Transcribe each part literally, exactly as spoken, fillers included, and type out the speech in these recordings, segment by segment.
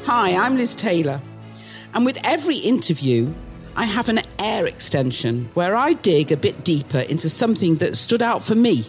Hi, I'm Liz Taylor, and with every interview, I have an air extension where I dig a bit deeper into something that stood out for me.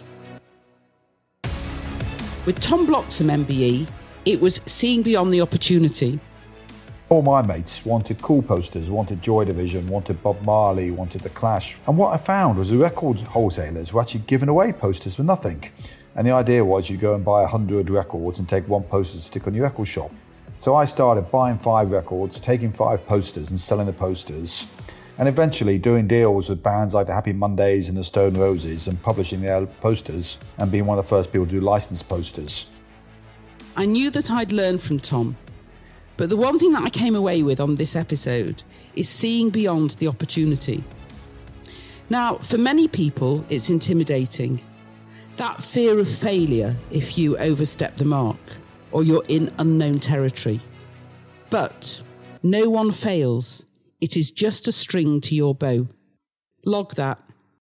With Tom Bloxham M B E, it was seeing beyond the opportunity. All my mates wanted cool posters, wanted Joy Division, wanted Bob Marley, wanted The Clash. And what I found was the record wholesalers were actually giving away posters for nothing. And the idea was you go and buy one hundred records and take one poster to stick on your record shop. So I started buying five records, taking five posters and selling the posters, and eventually doing deals with bands like the Happy Mondays and the Stone Roses and publishing their posters and being one of the first people to do licensed posters. I knew that I'd learned from Tom, but the one thing that I came away with on this episode is seeing beyond the opportunity. Now, for many people, it's intimidating. That fear of failure if you overstep the mark or you're in unknown territory. But no one fails. It is just a string to your bow. Log that.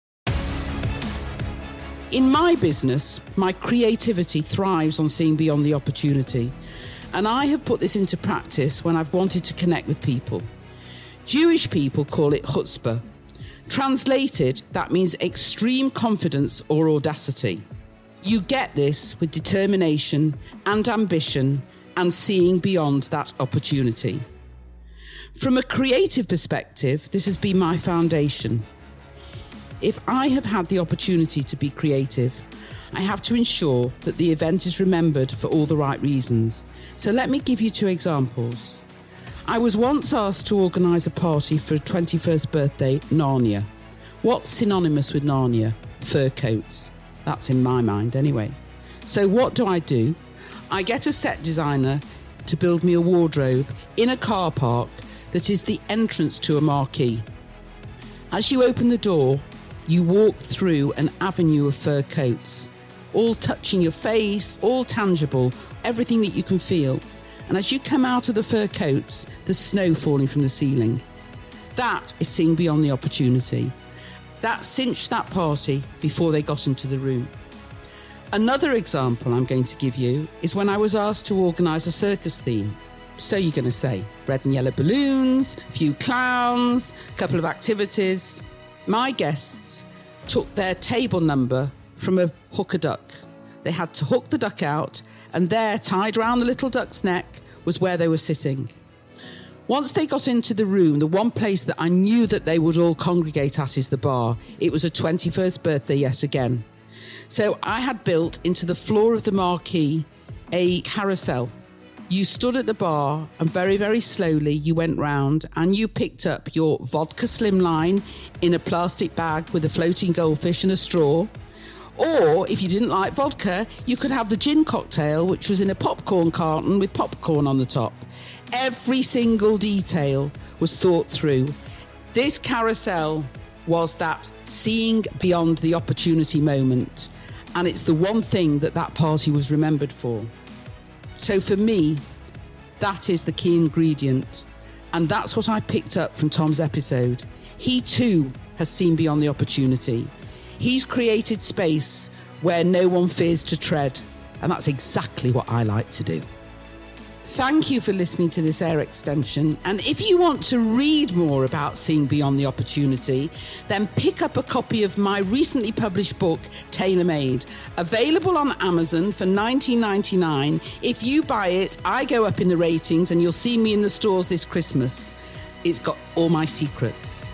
In my business, my creativity thrives on seeing beyond the opportunity. And I have put this into practice when I've wanted to connect with people. Jewish people call it chutzpah. Translated, that means extreme confidence or audacity. You get this with determination and ambition and seeing beyond that opportunity. From a creative perspective, this has been my foundation. If I have had the opportunity to be creative, I have to ensure that the event is remembered for all the right reasons. So let me give you two examples. I was once asked to organise a party for a twenty-first birthday Narnia. What's synonymous with Narnia? Fur coats. That's in my mind anyway. So what do I do? I get a set designer to build me a wardrobe in a car park that is the entrance to a marquee. As you open the door, you walk through an avenue of fur coats, all touching your face, all tangible, everything that you can feel. And as you come out of the fur coats, there's snow falling from the ceiling. That is seeing beyond the opportunity. That cinched that party before they got into the room. Another example I'm going to give you is when I was asked to organise a circus theme. So you're going to say, red and yellow balloons, a few clowns, a couple of activities. My guests took their table number from a hooker duck. They had to hook the duck out, and there, tied round the little duck's neck, was where they were sitting. Once they got into the room, the one place that I knew that they would all congregate at is the bar. It was a twenty-first birthday yet again. So I had built into the floor of the marquee a carousel. You stood at the bar and very, very slowly you went round and you picked up your vodka slimline in a plastic bag with a floating goldfish and a straw. Or if you didn't like vodka, you could have the gin cocktail, which was in a popcorn carton with popcorn on the top. Every single detail was thought through. This carousel was that seeing beyond the opportunity moment. And it's the one thing that that party was remembered for. So for me, that is the key ingredient. And that's what I picked up from Tom's episode. He too has seen beyond the opportunity. He's created space where no one fears to tread. And that's exactly what I like to do. Thank you for listening to this air extension. And if you want to read more about seeing beyond the opportunity, then pick up a copy of my recently published book, Tailor Made, available on Amazon for nineteen ninety-nine. If you buy it, I go up in the ratings and you'll see me in the stores this Christmas. It's got all my secrets.